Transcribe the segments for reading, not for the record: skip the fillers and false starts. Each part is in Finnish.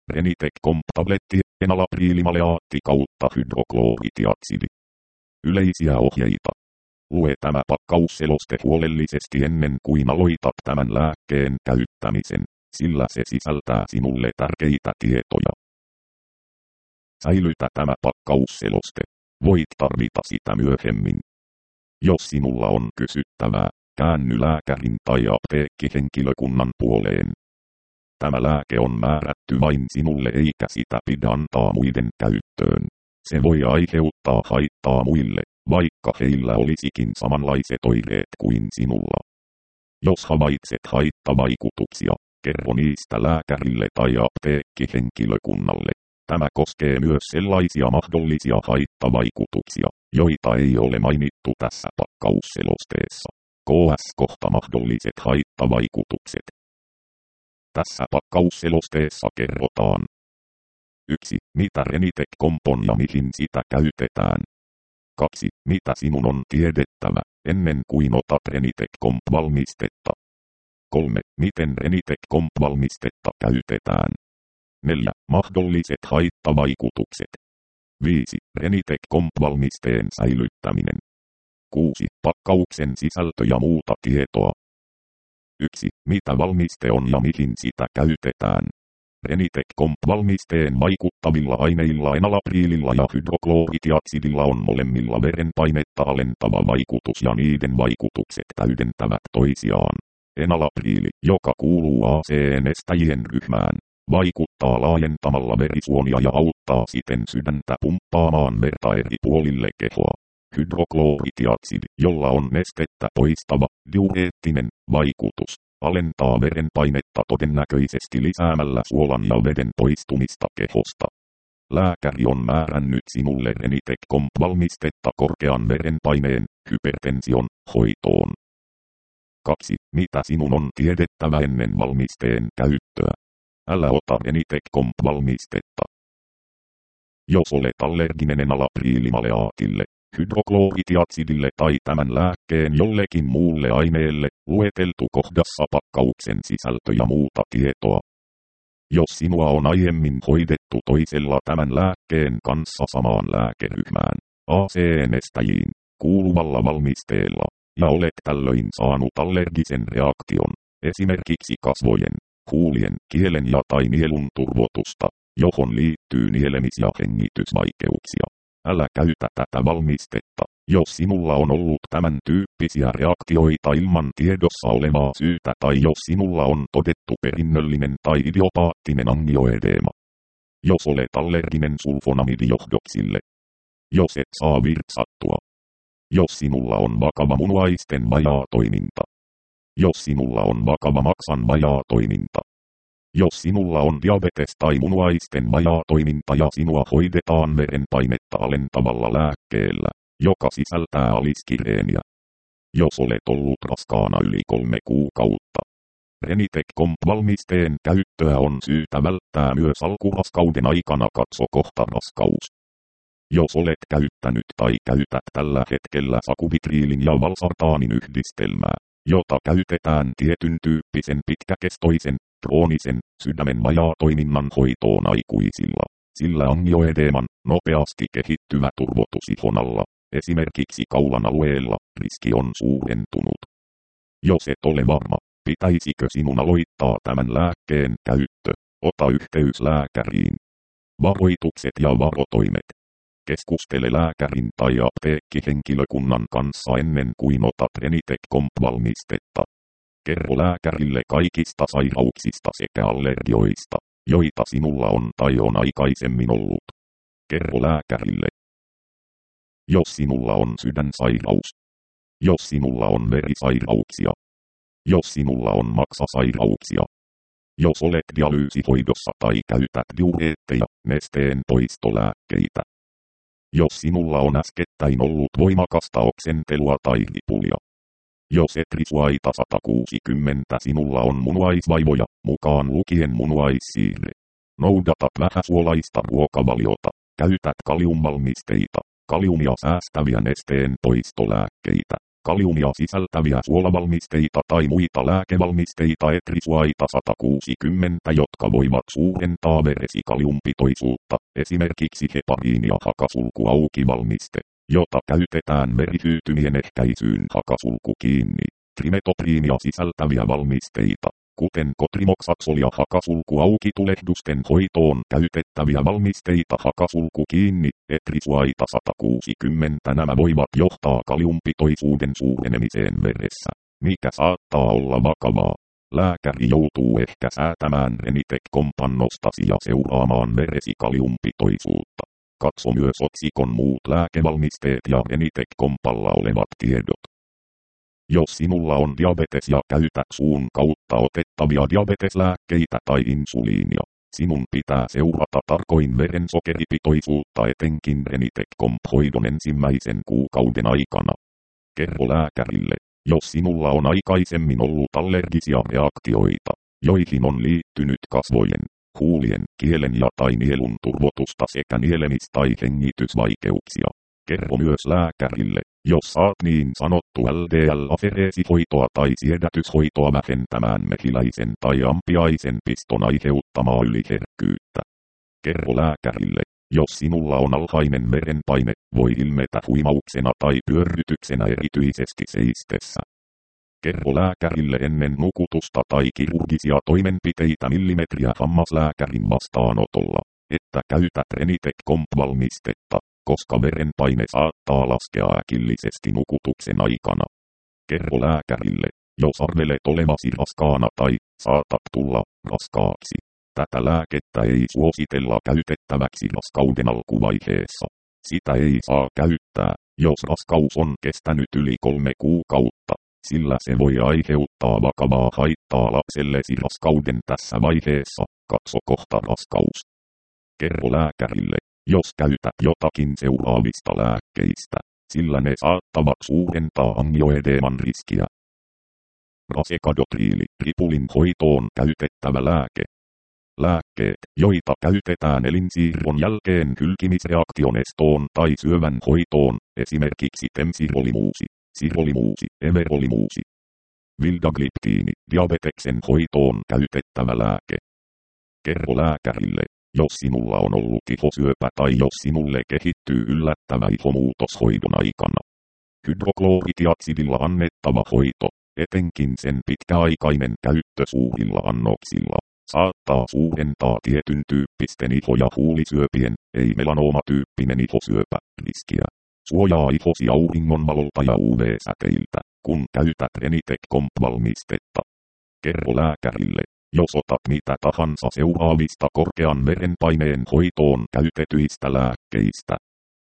Renitec-Comp-tabletti, enalapriilimaleaatti kautta hydrokloritiaksidi. Yleisiä ohjeita. Lue tämä pakkausseloste huolellisesti ennen kuin aloitat tämän lääkkeen käyttämisen, sillä se sisältää sinulle tärkeitä tietoja. Säilytä tämä pakkausseloste. Voit tarvita sitä myöhemmin. Jos sinulla on kysyttävää, käänny lääkärin tai apteekkihenkilökunnan puoleen. Tämä lääke on määrätty vain sinulle eikä sitä pidä antaa muiden käyttöön. Se voi aiheuttaa haittaa muille, vaikka heillä olisikin samanlaiset oireet kuin sinulla. Jos havaitset haittavaikutuksia, kerro niistä lääkärille tai apteekkihenkilökunnalle. Tämä koskee myös sellaisia mahdollisia haittavaikutuksia, joita ei ole mainittu tässä pakkausselosteessa. KS-kohta mahdolliset haittavaikutukset. Tässä pakkausselosteessa kerrotaan. 1. Mitä Renitec-Comp on ja mihin sitä käytetään. 2. Mitä sinun on tiedettävä, ennen kuin otat Renitec-Comp-valmistetta. 3. Miten Renitec-Comp-valmistetta käytetään. 4. Mahdolliset haittavaikutukset. 5. Renitec-Comp-valmisteen säilyttäminen. 6. Pakkauksen sisältö ja muuta tietoa. 1. Mitä valmiste on ja mihin sitä käytetään. Renitec-Comp-valmisteen vaikuttavilla aineilla enalapriililla ja hydrokloritiaksidilla on molemmilla verenpainetta alentava vaikutus ja niiden vaikutukset täydentävät toisiaan. Enalapriili, joka kuuluu AC-nestäjien ryhmään, vaikuttaa laajentamalla verisuonia ja auttaa siten sydäntä pumppaamaan verta eri puolille kehoa. Hydrokloritiaksidi, jolla on nestettä poistava, diureettinen vaikutus, alentaa verenpainetta todennäköisesti lisäämällä suolan ja veden poistumista kehosta. Lääkäri on määrännyt sinulle Renitec-Comp-valmistetta korkean verenpaineen, hypertension, hoitoon. 2. Mitä sinun on tiedettävä ennen valmisteen käyttöä? Älä ota Renitec-Comp-valmistetta. Jos olet allerginen enalapriilimaleaatille, hydrokloritiaksidille tai tämän lääkkeen jollekin muulle aineelle, lueteltu kohdassa pakkauksen sisältö ja muuta tietoa. Jos sinua on aiemmin hoidettu toisella tämän lääkkeen kanssa samaan lääkeryhmään, AC-nestäjiin, kuuluvalla valmisteella, ja olet tällöin saanut allergisen reaktion, esimerkiksi kasvojen, huulien, kielen ja tai nielun turvotusta, johon liittyy nielemis- ja hengitysvaikeuksia. Älä käytä tätä valmistetta, jos sinulla on ollut tämän tyyppisiä reaktioita ilman tiedossa olevaa syytä tai jos sinulla on todettu perinnöllinen tai idiopaattinen angioedeema. Jos olet allerginen sulfonamidijohdoksille. Jos et saa virtsattua. Jos sinulla on vakava munuaisten vajaatoiminta. Jos sinulla on vakava maksan vajaatoiminta. Jos sinulla on diabetes tai munuaisten vajaatoiminta ja sinua hoidetaan verenpainetta alentavalla lääkkeellä, joka sisältää aliskireeniä. Jos olet ollut raskaana yli 3 kuukautta. Renitec-Comp-valmisteen käyttöä on syytä välttää myös alkuraskauden aikana, katso kohta raskaus. Jos olet käyttänyt tai käytät tällä hetkellä sakubitriilin ja valsartaanin yhdistelmää, jota käytetään tietyn tyyppisen pitkäkestoisen, kroonisen, sydämen vajaatoiminnan hoitoon aikuisilla, sillä angioedeeman, nopeasti kehittyvä turvotus ihon alla, esimerkiksi kaulan alueella, riski on suurentunut. Jos et ole varma, pitäisikö sinun aloittaa tämän lääkkeen käyttö, ota yhteys lääkäriin. Varoitukset ja varotoimet. Keskustele lääkärin tai apteekkihenkilökunnan kanssa ennen kuin otat Renitec-Comp-valmistetta. Kerro lääkärille kaikista sairauksista sekä allergioista, joita sinulla on tai on aikaisemmin ollut. Kerro lääkärille. Jos sinulla on sydänsairaus. Jos sinulla on verisairauksia. Jos sinulla on maksasairauksia. Jos olet dialyysihoidossa tai käytät diureetteja, nesteen poistolääkkeitä. Jos sinulla on äskettäin ollut voimakasta oksentelua tai ripulia. Jos et risuaita 160 sinulla on munuaisvaivoja, mukaan lukien munuaissiirre. Noudatat vähäsuolaista ruokavaliota, käytät kaliumvalmisteita, kaliumia säästäviä nesteen poistolääkkeitä, kaliumia sisältäviä suolavalmisteita tai muita lääkevalmisteita etrisuaita 160, jotka voivat suurentaa veresikaliumpitoisuutta, esimerkiksi hepariini- ja hakasulkuaukivalmiste, jota käytetään verihyytymien ehkäisyyn hakasulku kiinni. Trimetopriinia sisältäviä valmisteita, kuten kotrimoxaksol ja hakasulkuaukitulehdusten hoitoon käytettäviä valmisteita hakasulku kiinni, etrisuaita 160. Nämä voivat johtaa kaliumpitoisuuden suurenemiseen veressä, mikä saattaa olla vakavaa. Lääkäri joutuu ehkä säätämään Renitec-kompannostasi ja seuraamaan veresi kaliumpitoisuutta. Katso myös otsikon muut lääkevalmisteet ja Renitec-kompalla olevat tiedot. Jos sinulla on diabetes ja käytät suun kautta otettavia diabeteslääkkeitä tai insuliinia, sinun pitää seurata tarkoin verensokeripitoisuutta etenkin Renitec-komp-hoidon ensimmäisen kuukauden aikana. Kerro lääkärille, jos sinulla on aikaisemmin ollut allergisia reaktioita, joihin on liittynyt kasvojen, huulien, kielen ja tai nielun turvotusta sekä nielemis- tai hengitysvaikeuksia. Kerro myös lääkärille, jos saat niin sanottu LDL-afereesihoitoa tai siedätyshoitoa vähentämään mehiläisen tai ampiaisen piston aiheuttamaa yliherkkyyttä. Kerro lääkärille, jos sinulla on alhainen verenpaine, voi ilmetä huimauksena tai pyörrytyksenä erityisesti seistessä. Kerro lääkärille ennen nukutusta tai kirurgisia toimenpiteitä millimetriä hammaslääkärin vastaanotolla, että käytät Renitec-komp-valmistetta, koska verenpaine saattaa laskea äkillisesti nukutuksen aikana. Kerro lääkärille, jos arvelet olevasi raskaana tai saatat tulla raskaaksi. Tätä lääkettä ei suositella käytettäväksi raskauden alkuvaiheessa. Sitä ei saa käyttää, jos raskaus on kestänyt yli 3 kuukautta, sillä se voi aiheuttaa vakavaa haittaa lapsellesi raskauden tässä vaiheessa. Katso kohta raskaus. Kerro lääkärille, jos käytät jotakin seuraavista lääkkeistä, sillä ne saattavat suurentaa angioedeeman riskiä. Rasecadotriili, ripulin hoitoon käytettävä lääke. Lääkkeet, joita käytetään elinsiirron jälkeen hylkimisreaktion estoon tai syövän hoitoon, esimerkiksi temsirolimuusi, everolimuusi. Vildagliptiini, diabeteksen hoitoon käytettävä lääke. Kerro lääkärille, jos sinulla on ollut ihosyöpä tai jos sinulle kehittyy yllättävä ihomuutos hoidon aikana. Hydroklooridiaksidilla annettava hoito, etenkin sen pitkäaikainen käyttö suurilla annoksilla, saattaa suurentaa tietyn tyyppisten iho- ja huulisyöpien, ei melanoomatyyppinen ihosyöpä, riskiä. Suojaa ihosi auringonvalolta ja UV-säteiltä, kun käytät Renitec-komp-valmistetta. Kerro lääkärille, jos otat mitä tahansa seuraavista korkean verenpaineen hoitoon käytetyistä lääkkeistä.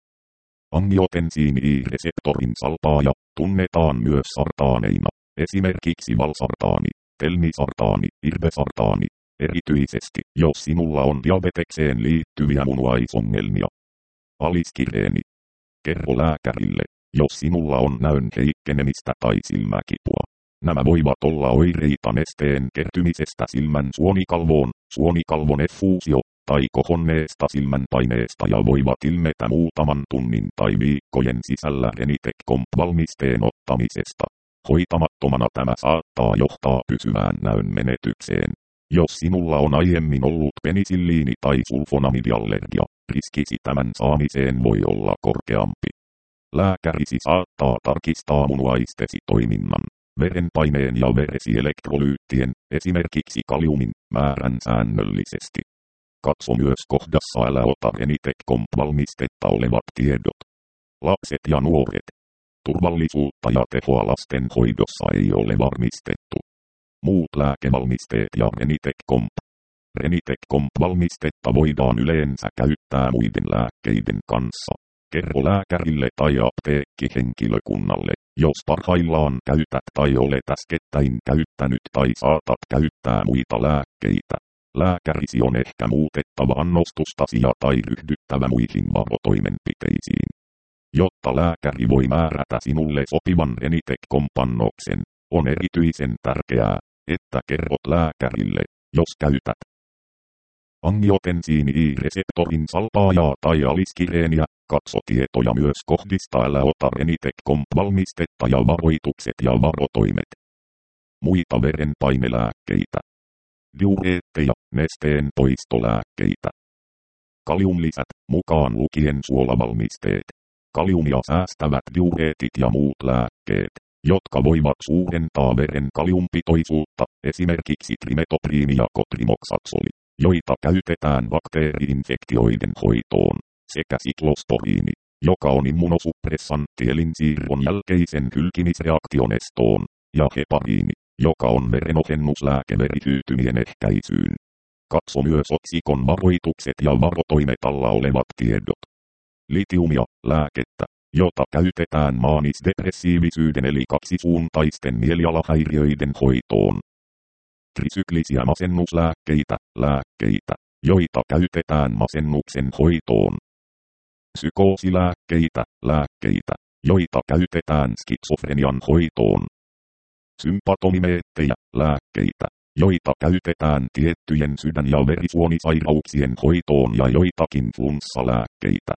Angiotensiini I-reseptorin salpaaja tunnetaan myös sartaaneina, esimerkiksi valsartaani, telmisartaani, irbesartaani, erityisesti jos sinulla on diabetekseen liittyviä munuaisongelmia. Aliskireeni. Kerro lääkärille, jos sinulla on näön heikkenemistä tai silmäkipua. Nämä voivat olla oireita nesteen kertymisestä silmän suonikalvon effuusio, tai kohonneesta silmänpaineesta ja voivat ilmetä muutaman tunnin tai viikkojen sisällä Renitec-komp-valmisteen ottamisesta. Hoitamattomana tämä saattaa johtaa pysyvään näön menetykseen. Jos sinulla on aiemmin ollut penisilliini- tai sulfonamidiallergia, riskisi tämän saamiseen voi olla korkeampi. Lääkärisi saattaa tarkistaa munuaistesi toiminnan, verenpaineen ja veresielektrolyyttien, esimerkiksi kaliumin, määrän säännöllisesti. Katso myös kohdassa älä ota Renitec-komp-valmistetta olevat tiedot. Lapset ja nuoret. Turvallisuutta ja tehoa lasten hoidossa ei ole varmistettu. Muut lääkevalmisteet ja Renitec-komp. Renitec-komp-valmistetta voidaan yleensä käyttää muiden lääkkeiden kanssa. Kerro lääkärille tai apteekkihenkilökunnalle, jos parhaillaan käytät tai olet äskettäin käyttänyt tai saatat käyttää muita lääkkeitä. Lääkärisi on ehkä muutettava annostustasi tai ryhdyttävä muihin varotoimenpiteisiin. Jotta lääkäri voi määrätä sinulle sopivan Renitec-kompannoksen, on erityisen tärkeää, että kerrot lääkärille, jos käytät angiotensiini I-reseptorin salpaajaa tai aliskireeniä, Katso tietoja myös kohdista älä ota Renitec-Comp-valmistetta ja varoitukset ja varotoimet. Muita verenpainelääkkeitä. Diureetteja, nesteen poistolääkkeitä. Kaliumlisät, mukaan lukien suolavalmisteet. Kaliumia säästävät diureetit ja muut lääkkeet, jotka voivat suurentaa veren kaliumpitoisuutta, esimerkiksi trimetopriini ja kotrimoxatsoli, joita käytetään bakteeri-infektioiden hoitoon, sekä siklosporiini, joka on immunosuppressantti elinsiirron jälkeisen hylkimisreaktion estoon, ja hepariini, joka on verenohennuslääke verihyytymien ehkäisyyn. Katso myös otsikon varoitukset ja varotoimet alla olevat tiedot. Litiumia, lääkettä, jota käytetään maanisdepressiivisyyden eli kaksisuuntaisten mielialahäiriöiden hoitoon. Trisyklisiä masennuslääkkeitä, lääkkeitä, joita käytetään masennuksen hoitoon. Psykoosilääkkeitä, lääkkeitä, joita käytetään skitsofrenian hoitoon. Sympatomimeettejä, lääkkeitä, joita käytetään tiettyjen sydän- ja verisuonisairauksien hoitoon ja joitakin flunssalääkkeitä.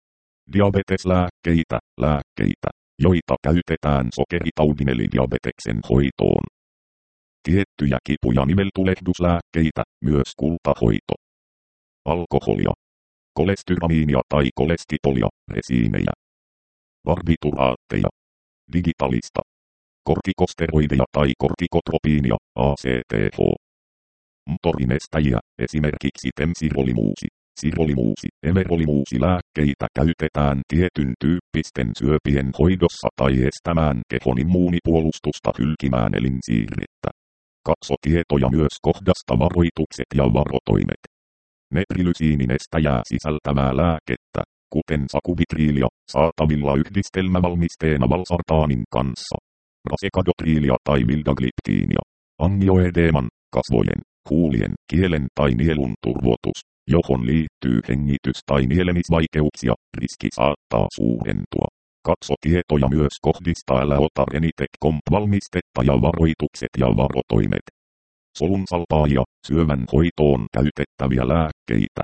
Diabeteslääkkeitä, lääkkeitä, joita käytetään sokeritaudin eli diabeteksen hoitoon. Tiettyjä kipu- ja niveltulehduslääkkeitä, myös kultahoito. Alkoholia. Kolestyramiinia tai kolestipolia, resiinejä. Barbituraatteja. Digitalista. Kortikosteroideja tai kortikotropiinia, ACTH. Mtorinestäjiä, esimerkiksi temsirolimuusi, sirolimuusi, emerolimuusi lääkkeitä käytetään tietyn tyyppisten syöpien hoidossa tai estämään kehon immuunipuolustusta hylkimään elinsiirrettä. Katso tietoja myös kohdasta varoitukset ja varotoimet. Netrilysiininestäjää sisältävää lääkettä, kuten sakubitriilia, saatavilla yhdistelmävalmisteena valsartaanin kanssa. Rasekadotriilia tai vildagliptiinia. Angioedeeman, kasvojen, huulien, kielen tai nielun turvotus, johon liittyy hengitys- tai nielemisvaikeuksia, riski saattaa suurentua. Katso tietoja myös kohdista älä ota Renitec-Comp-valmistetta ja varoitukset ja varotoimet. Solunsalpaajia, syövän hoitoon käytettäviä lääkkeitä.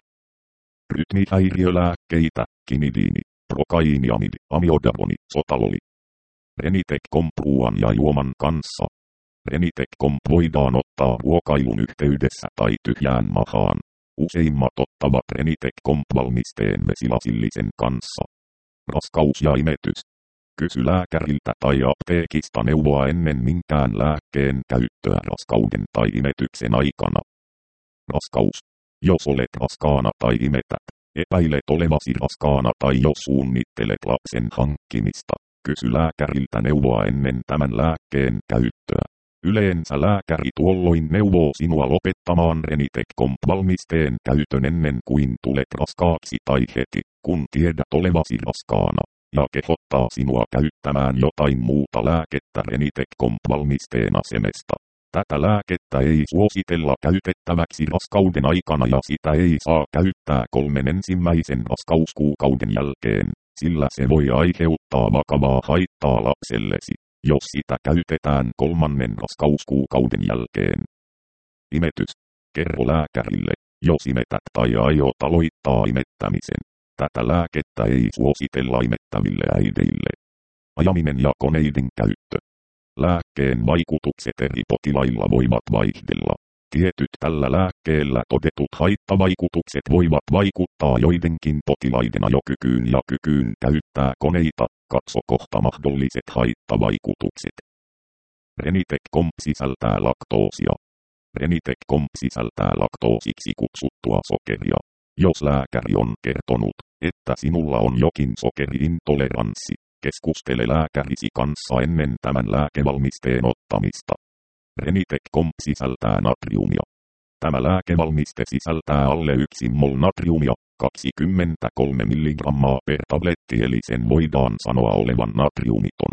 Rytmihäiriölääkkeitä, kinidiini, prokaiiniamidi, amiodavoni, sotaloli. Renitec-Comp ruoan ja juoman kanssa. Renitec-Comp voidaan ottaa ruokailun yhteydessä tai tyhjään mahaan. Useimmat ottavat Renitec-Comp-valmisteen vesilasillisen kanssa. Raskaus ja imetys. Kysy lääkäriltä tai apteekista neuvoa ennen minkään lääkkeen käyttöä raskauden tai imetyksen aikana. Raskaus. Jos olet raskaana tai imetät, epäilet olevasi raskaana tai jos suunnittelet lapsen hankkimista, kysy lääkäriltä neuvoa ennen tämän lääkkeen käyttöä. Yleensä lääkäri tuolloin neuvoo sinua lopettamaan Renitec-Comp-valmisteen käytön ennen kuin tulet raskaaksi tai heti, kun tiedät olevasi raskaana, ja kehottaa sinua käyttämään jotain muuta lääkettä Renitec-Comp-valmisteen asemesta. Tätä lääkettä ei suositella käytettäväksi raskauden aikana ja sitä ei saa käyttää 3 ensimmäisen raskauskuukauden jälkeen, sillä se voi aiheuttaa vakavaa haittaa lapsellesi, jos sitä käytetään 3. raskauskuukauden jälkeen. Imetys. Kerro lääkärille, jos imetät tai aiot aloittaa imettämisen. Tätä lääkettä ei suositella imettäville äideille. Ajaminen ja koneiden käyttö. Lääkkeen vaikutukset eri potilailla voivat vaihdella. Tietyt tällä lääkkeellä todetut haittavaikutukset voivat vaikuttaa joidenkin potilaiden ajokykyyn ja kykyyn käyttää koneita. Katso kohta mahdolliset haittavaikutukset. Renitec-Comp sisältää laktoosia. Renitec-Comp sisältää laktoosiksi kutsuttua sokeria. Jos lääkäri on kertonut, että sinulla on jokin sokeriintoleranssi, keskustele lääkärisi kanssa ennen tämän lääkevalmisteen ottamista. Renitec-Comp sisältää natriumia. Tämä lääkevalmiste sisältää alle 1 mol natriumia, 23 mg per tabletti eli sen voidaan sanoa olevan natriumiton.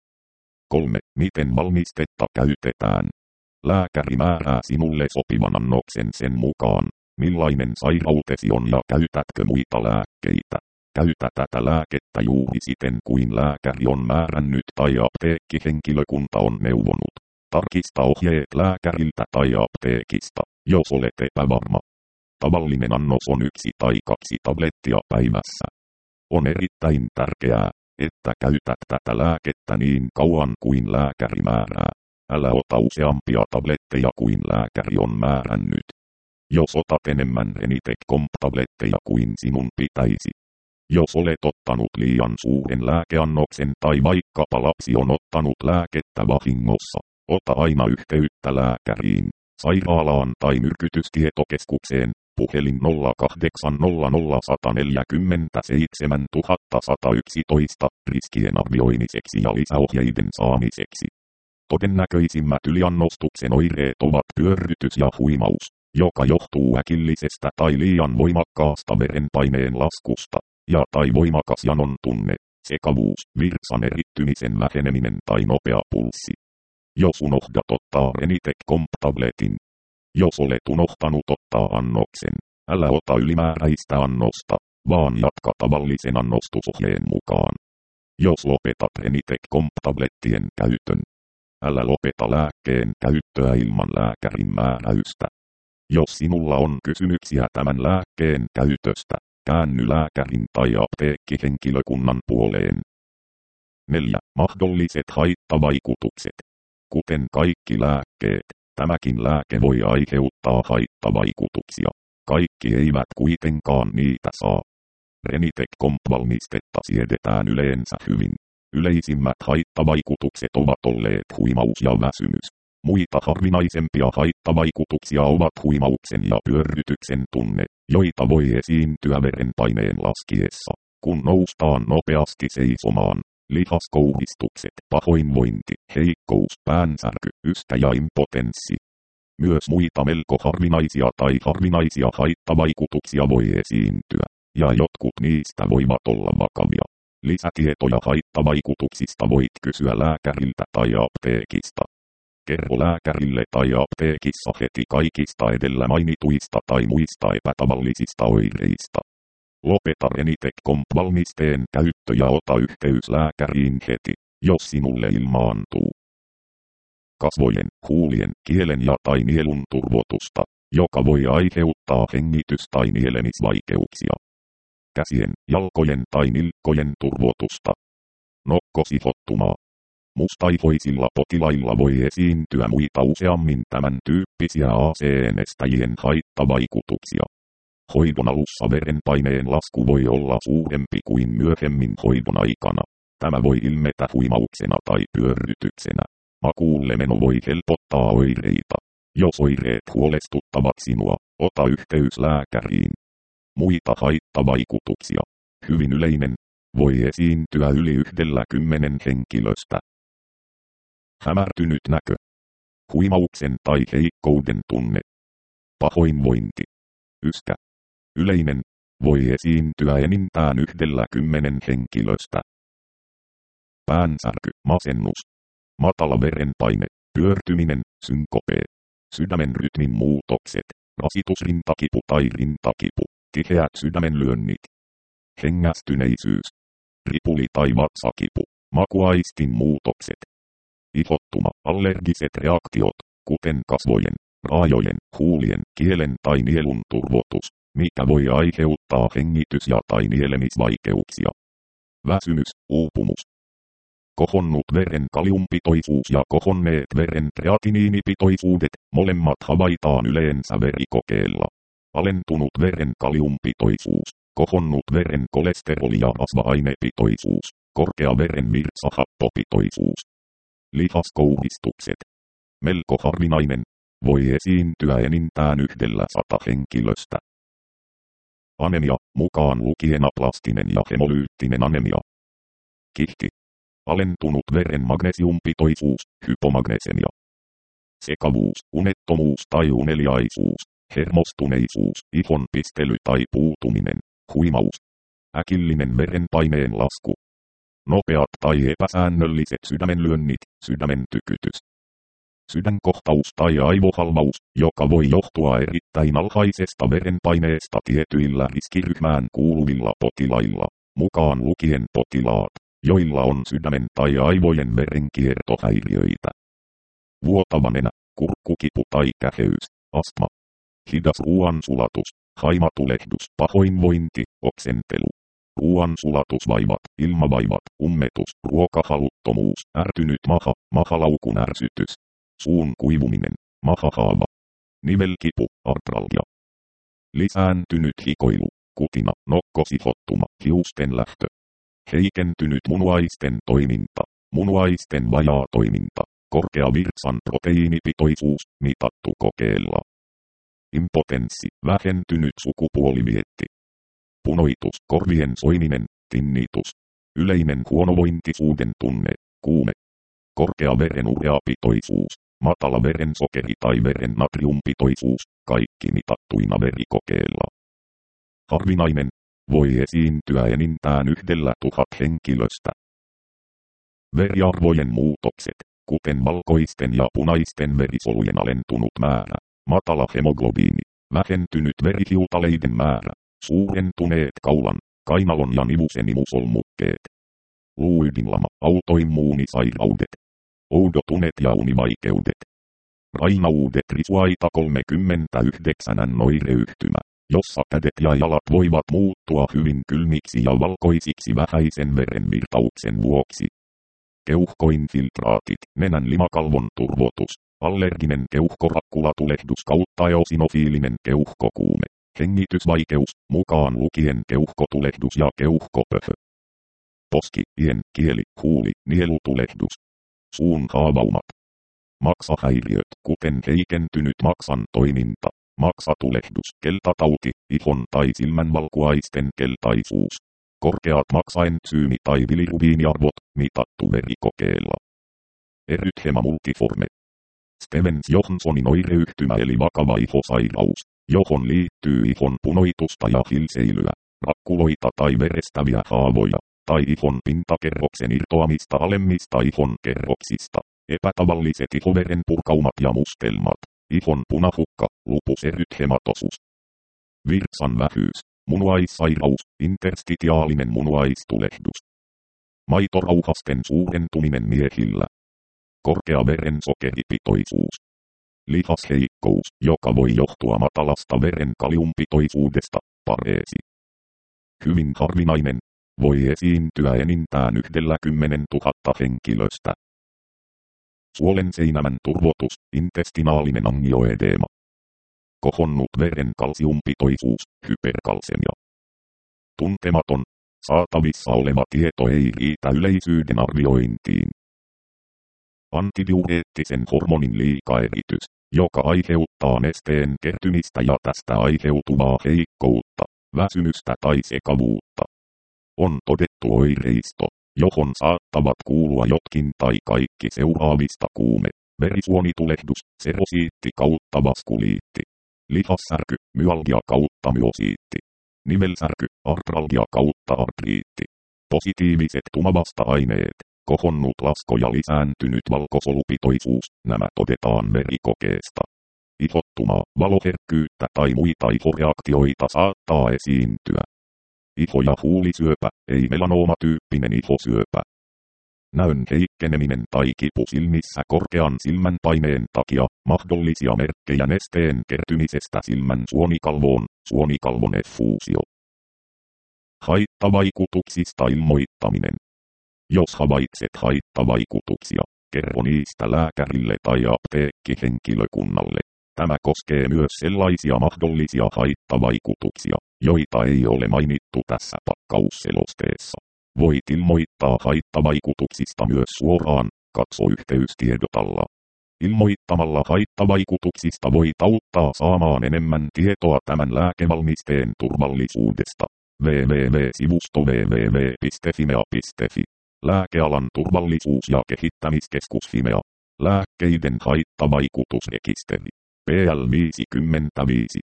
3. Miten valmistetta käytetään? Lääkäri määrää sinulle sopivan annoksen sen mukaan, millainen sairautesi on ja käytätkö muita lääkkeitä. Käytä tätä lääkettä juuri siten kuin lääkäri on määrännyt tai apteekkihenkilökunta on neuvonut. Tarkista ohjeet lääkäriltä tai apteekista, jos olet epävarma. Tavallinen annos on 1 tai 2 tablettia päivässä. On erittäin tärkeää, että käytät tätä lääkettä niin kauan kuin lääkäri määrää. Älä ota useampia tabletteja kuin lääkäri on määrännyt. Jos otat enemmän Renitec-Comp-tabletteja kuin sinun pitäisi. Jos olet ottanut liian suuren lääkeannoksen tai vaikkapa lapsi on ottanut lääkettä vahingossa, ota aina yhteyttä lääkäriin, sairaalaan tai myrkytystietokeskukseen, puhelin 0800 147 111 riskien arvioimiseksi ja lisäohjeiden saamiseksi. Todennäköisimmät yliannostuksen oireet ovat pyörrytys ja huimaus, joka johtuu äkillisestä tai liian voimakkaasta verenpaineen laskusta, ja tai voimakas janon tunne, sekavuus, virtsan erittymisen väheneminen tai nopea pulssi. Jos unohdat ottaa Renitec-Comp-tabletin. Jos olet unohtanut ottaa annoksen, älä ota ylimääräistä annosta, vaan jatka tavallisen annostusohjeen mukaan. Jos lopetat Renitec-Comp-tablettien käytön, älä lopeta lääkkeen käyttöä ilman lääkärin määräystä. Jos sinulla on kysymyksiä tämän lääkkeen käytöstä, käänny lääkärin tai apteekkihenkilökunnan puoleen. 4. Mahdolliset haittavaikutukset. Kuten kaikki lääkkeet, tämäkin lääke voi aiheuttaa haittavaikutuksia. Kaikki eivät kuitenkaan niitä saa. Renitec-Comp-valmistetta siedetään yleensä hyvin. Yleisimmät haittavaikutukset ovat olleet huimaus ja väsymys. Muita harvinaisempia haittavaikutuksia ovat huimauksen ja pyörrytyksen tunne, joita voi esiintyä verenpaineen laskiessa, kun noustaan nopeasti seisomaan. Lihaskouhistukset, pahoinvointi, heikkous, päänsärky, yskä ja impotenssi. Myös muita melko harvinaisia haittavaikutuksia voi esiintyä, ja jotkut niistä voivat olla vakavia. Lisätietoja haittavaikutuksista voit kysyä lääkäriltä tai apteekista. Kerro lääkärille tai apteekissa heti kaikista edellä mainituista tai muista epätavallisista oireista. Lopeta Renitec-Comp-valmisteen käyttö ja ota yhteys lääkäriin heti, jos sinulle ilmaantuu kasvojen, huulien, kielen ja tai nielun turvotusta, joka voi aiheuttaa hengitys- tai nielemisvaikeuksia. Käsien, jalkojen tai nilkkojen turvotusta. Nokkosihottumaa. Mustaihoisilla potilailla voi esiintyä muita useammin tämän tyyppisiä AC-enestäjien haittavaikutuksia. Hoidon alussa verenpaineen lasku voi olla suurempi kuin myöhemmin hoidon aikana. Tämä voi ilmetä huimauksena tai pyörrytyksenä. Makuulle meno voi helpottaa oireita. Jos oireet huolestuttavat sinua, ota yhteys lääkäriin. Muita haittavaikutuksia. Hyvin yleinen. Voi esiintyä yli 10 henkilöstä. Hämärtynyt näkö. Huimauksen tai heikkouden tunne. Pahoinvointi. Yskä. Yleinen. Voi esiintyä enintään 10 henkilöstä. Päänsärky, masennus. Matala verenpaine, pyörtyminen, synkopee. Sydämen rytmin muutokset, rasitusrintakipu tai rintakipu, tiheät sydämenlyönnit. Hengästyneisyys. Ripuli tai vatsakipu, makuaistin muutokset. Ihottuma, allergiset reaktiot, kuten kasvojen, raajojen, huulien, kielen tai nielun turvotus, mikä voi aiheuttaa hengitys- ja tai nielemisvaikeuksia. Väsymys, uupumus. Kohonnut veren kaliumpitoisuus ja kohonneet veren kreatiniinipitoisuudet, molemmat havaitaan yleensä verikokeella. Alentunut veren kaliumpitoisuus, kohonnut veren kolesteroli- ja rasva-ainepitoisuus, korkea veren virtsahappopitoisuus. Lihaskouhistukset. Melko harvinainen. Voi esiintyä enintään 100 henkilöstä. Anemia, mukaan lukien aplastinen ja hemolyyttinen anemia. Kihti. Alentunut veren magnesiumpitoisuus, hypomagnesemia. Sekavuus, unettomuus tai uneliaisuus, hermostuneisuus, ihon pistely tai puutuminen, huimaus. Äkillinen verenpaineen lasku. Nopeat tai epäsäännölliset sydämenlyönnit, sydämen tykytys. Sydänkohtaus tai aivohalvaus, joka voi johtua erittäin alhaisesta verenpaineesta tietyillä riskiryhmään kuuluvilla potilailla, mukaan lukien potilaat, joilla on sydämen tai aivojen verenkiertohäiriöitä. Vuotava nenä, kurkkukipu tai käheys, astma. Hidas ruoansulatus, haimatulehdus, pahoinvointi, oksentelu. ruoan sulatusvaivat, ilmavaivat, ummetus, ruokahaluttomuus, ärtynyt maha, mahalaukun ärsytys, suun kuivuminen, mahahaava, nivelkipu, artralgia, lisääntynyt hikoilu, kutina, nokkosihottuma, hiusten lähtö, heikentynyt munuaisten toiminta, munuaisten vajaa toiminta, korkea virtsan proteiinipitoisuus, mitattu kokeella, impotenssi, vähentynyt sukupuolivietti, punoitus, korvien soiminen, tinnitus, yleinen huonovointisuuden tunne, kuume, korkea verenureapitoisuus, matala verensokeri tai veren natriumpitoisuus, kaikki mitattuina verikokeilla. Harvinainen, voi esiintyä enintään 1,000 henkilöstä. Veriarvojen muutokset, kuten valkoisten ja punaisten verisolujen alentunut määrä, matala hemoglobiini, vähentynyt verihiutaleiden määrä, suurentuneet kaulan, kainalon ja nivusen imusolmukkeet, luuydinlama, autoimmuunisairaudet, oudotunet ja univaikeudet, rainaudet risuaita 39 oireyhtymä, jossa kädet ja jalat voivat muuttua hyvin kylmiksi ja valkoisiksi vähäisen verenvirtauksen vuoksi. Keuhkoinfiltraatit, nenän limakalvon turvotus, allerginen keuhkorakkulatulehdus kautta eosinofiilinen keuhkokuume, hengitysvaikeus, mukaan lukien keuhkotulehdus ja keuhkopöhö. Poski, ien, kieli, huuli, nielutulehdus, suun haavaumat, maksahäiriöt, kuten heikentynyt maksan toiminta, maksatulehdus, keltatauti, ihon tai silmän valkuaisten keltaisuus, korkeat maksaentsyymi- tai bilirubiiniarvot, mitattu verikokeella. Erythema multiforme. Stevens-Johnsonin oireyhtymä eli vakava ihosairaus, johon liittyy ihon punoitusta ja hilseilyä, rakkuloita tai verestäviä haavoja, tai ihon pintakerroksen irtoamista alemmista ihon kerroksista, epätavalliset ihoveren purkaumat ja mustelmat, ihon punahukka, lupus erythematosus. Virtsan vähyys, munuaissairaus, interstitiaalinen munuaistulehdus. Maitorauhasten suurentuminen miehillä. Korkea verensokeripitoisuus. Lihasheikkous, joka voi johtua matalasta veren kaliumpitoisuudesta, pareesi. Hyvin harvinainen, voi esiintyä enintään 10 000 henkilöstä. Suolen seinämän turvotus, intestinaalinen angioedeema. Kohonnut veren kalsiumpitoisuus, hyperkalsemia. Tuntematon, saatavissa oleva tieto ei riitä yleisyyden arviointiin. Antidiureettisen hormonin liikaeritys, joka aiheuttaa nesteen kertymistä ja tästä aiheutuvaa heikkoutta, väsymystä tai sekavuutta. On todettu oireisto, johon saattavat kuulua jotkin tai kaikki seuraavista kuume, verisuonitulehdus, serosiitti kautta vaskuliitti, lihassärky, myalgia kautta myosiitti, nivelsärky, artralgia kautta artriitti, positiiviset tumavasta-aineet, kohonnut lasko ja lisääntynyt valkosolupitoisuus, nämä todetaan verikokeesta. Ihottumaa, valoherkkyyttä tai muita ihoreaktioita saattaa esiintyä. Iho- ja huulisyöpä, ei melanoomatyyppinen ihosyöpä. Näön heikkeneminen tai kipu silmissä korkean silmänpaineen takia, mahdollisia merkkejä nesteen kertymisestä silmän suonikalvoon, suonikalvon effuusio. Haittavaikutuksista ilmoittaminen. Jos havaitset haittavaikutuksia, kerro niistä lääkärille tai apteekkihenkilökunnalle. Tämä koskee myös sellaisia mahdollisia haittavaikutuksia, joita ei ole mainittu tässä pakkausselosteessa. Voit ilmoittaa haittavaikutuksista myös suoraan, katso yhteystiedotalla. Ilmoittamalla haittavaikutuksista voit auttaa saamaan enemmän tietoa tämän lääkevalmisteen turvallisuudesta. www.sivusto www.fimea.fi. Lääkealan turvallisuus- ja kehittämiskeskus Fimea. Lääkkeiden haittavaikutusrekisteri. PL 55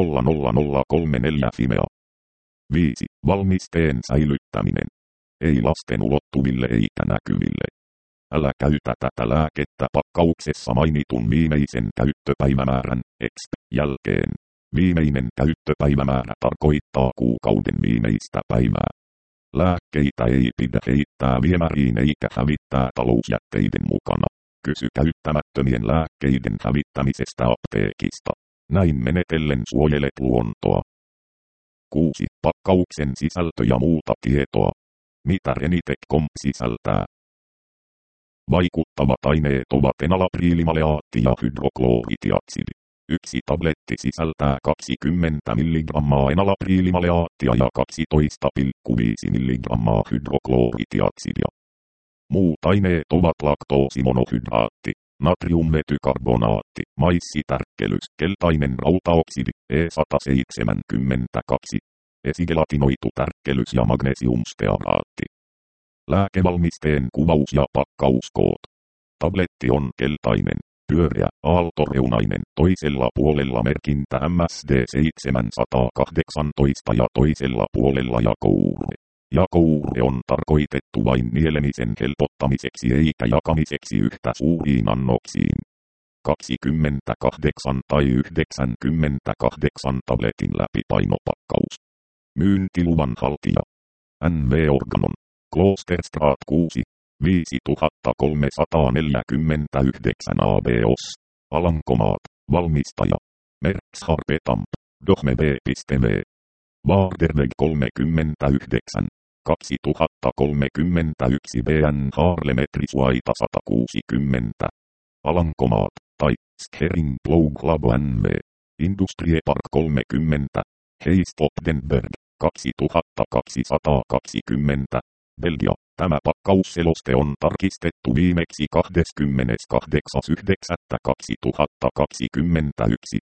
00034 Fimea. 5. Valmisteen säilyttäminen. Ei lasten ulottuville eikä näkyville. Älä käytä tätä lääkettä pakkauksessa mainitun viimeisen käyttöpäivämäärän jälkeen. Viimeinen käyttöpäivämäärä tarkoittaa kuukauden viimeistä päivää. Lääkkeitä ei pidä heittää viemäriin eikä hävittää talousjätteiden mukana. Kysy käyttämättömien lääkkeiden hävittämisestä apteekista. Näin menetellen suojelet luontoa. 6. Pakkauksen sisältö ja muuta tietoa. Mitä Renitec.com sisältää? Vaikuttavat aineet ovat enalapriilimaleaatti ja hydrokloritiaksidi. Yksi tabletti sisältää 20 mg enalapriilimaleaattia ja 12,5 mg hydrokloritiaksidia. Muut aineet ovat laktoosimonohydraatti, natriumvetykarbonaatti, maissitärkkelys, keltainen rautaoksidi, E172, esigelatinoitu tärkkelys ja magnesiumstearaatti. Lääkevalmisteen kuvaus ja pakkauskoot. Tabletti on keltainen, pyöreä, aaltoreunainen, toisella puolella merkintä MSD 718 ja toisella puolella jakouure. Jakouure on tarkoitettu vain nielemisen helpottamiseksi eikä jakamiseksi yhtä suuriin annoksiin. 28 tai 98 tabletin läpipainopakkaus. Myyntiluvan haltija. NV Organon. Klosterstraat 6, 5349 ABOS. Alankomaat. Valmistaja. Merks Harpetamp. Dohmeb.v. Waarderweg 39. 2031 BN Haarlemetrisuaita 160. Alankomaat, tai Schering Ploug Labo NV. Industriepark 30. Heistopdenberg 2220. Belgia. Tämä pakkausseloste on tarkistettu viimeksi 28.9.2021.